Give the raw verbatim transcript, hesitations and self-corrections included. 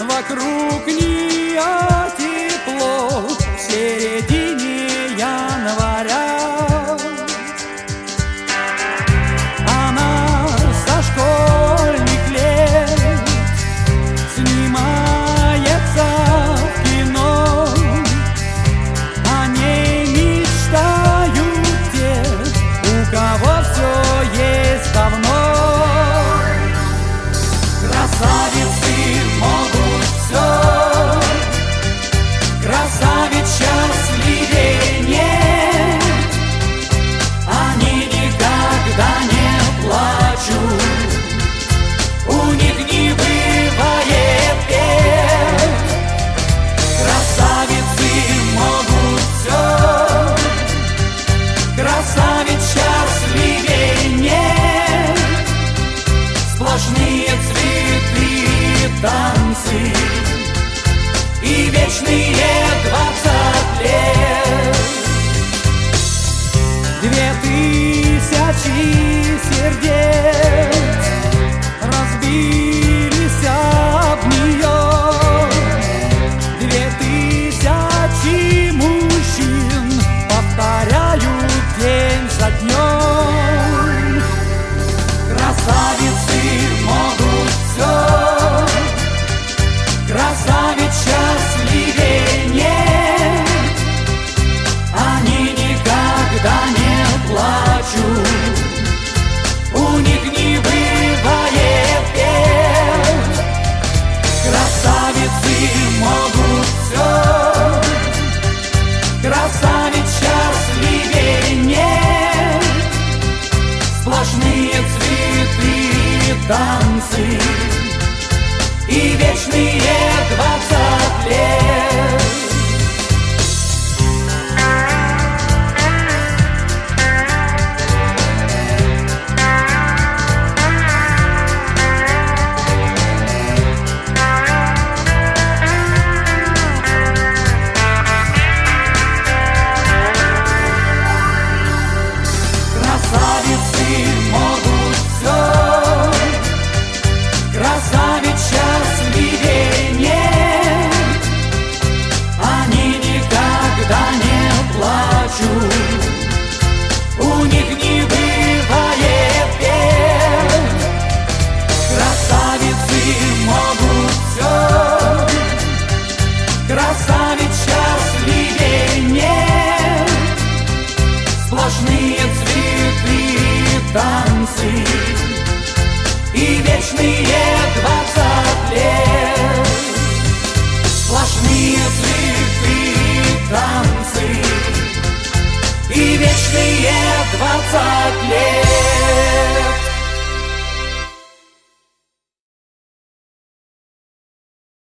вокруг нее тепло в середине января. Она со школьных лет снимается в кино, о ней мечтают те, у кого все есть давно. Красавицы могут все, красавиц счастливее нет. Они никогда не плачут, у них не бывает бед. Красавицы могут все, красавиц счастливее нет. Сплошные цветы, танцы и вечные двадцать лет. Две тысячи сердец разбились об нее. Две тысячи мужчин повторяют день за днем. Красавицы могут все, красавиц счастливее нет. Они никогда не плачут, у них не бывает бед. Красавицы могут все, красавиц счастливее нет. Сплошные цветы, танцы и вечные двадцать лет. Красавицы могут все, красавиц счастливее нет. Они никогда не плачут, у них не бывает бед. Красавицы могут все, красавиц счастливее нет. Сплошные цветы, танцы и вечные двадцать лет.